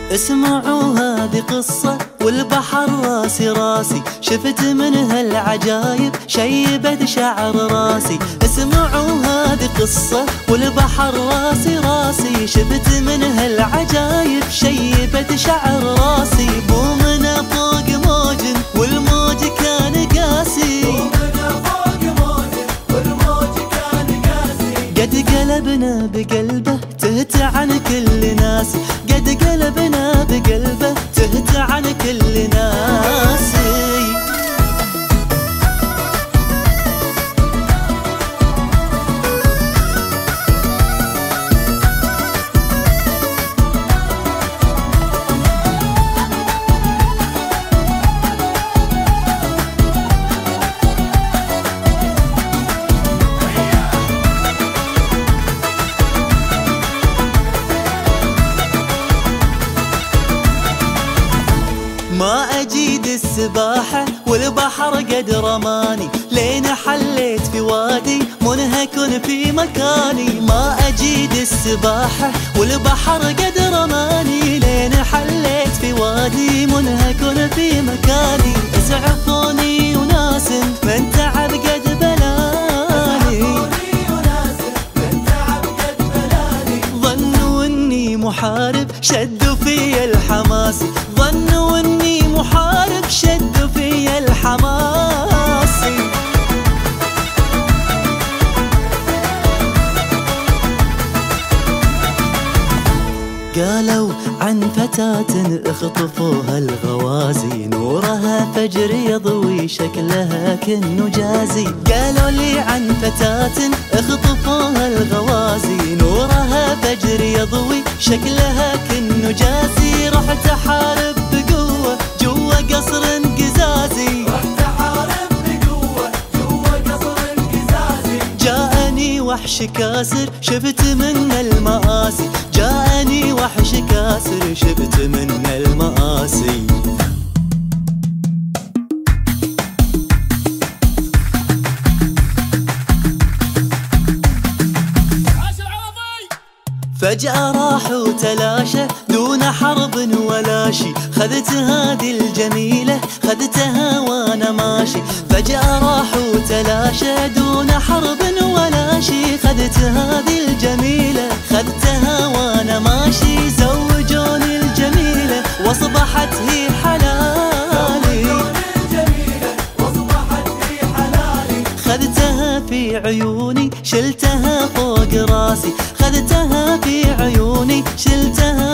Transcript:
اسمعوا هذه قصة والبحر راسي راسي، شفت منها العجايب شيبت شعر راسي. اسمعوا هذه قصة والبحر راسي راسي، شفت منها العجايب شيبت شعر راسي. بومنا فوق موج والموج كان قاسي، بومنا فوق موج والموج كان قاسي. قد قلبنا بقلبه تهت عن كل ناس، قد قلبنا بقلبه تهت عن كل ناس. ما أجيد السباحة والبحر قد رماني، لين حليت في وادي منهك في مكاني. ما أجيد السباحة والبحر قد رماني، لين حليت في وادي منهك في مكاني. اسعفوني وناس من تعب قد بلاني، ظنوا اني محارب شدوا في الحماس، ظنوا اني محارب شدوا في الحماس. قالوا عن فتاة اخطفوها الغوازي، نورها فجر يضوي شكلها كالنجازي. قالوا لي عن فتاة اخطفوها الغوازي، نورها فجر يضوي شكلها كالنجازي. رحت احارب بقوة جوا قصر انقزازي، رحت احارب بقوة جوا قصر انقزازي. جاءني وحش كاسر شفت من المآسي، جاءني وحش كاسر شفت من المآسي. فجأة راح وتلاشى دون حرب ولا شي، خذت هذه الجميلة خذتها وانا ماشي. فجأة راح وتلاشى دون حرب ولا شي، خذت هذه الجميلة خذتها وانا ماشي. زوجوني الجميلة واصبحت هي حلالي، خذتها في عيوني شلتها فوق راسي، خذتها في عيوني شلتها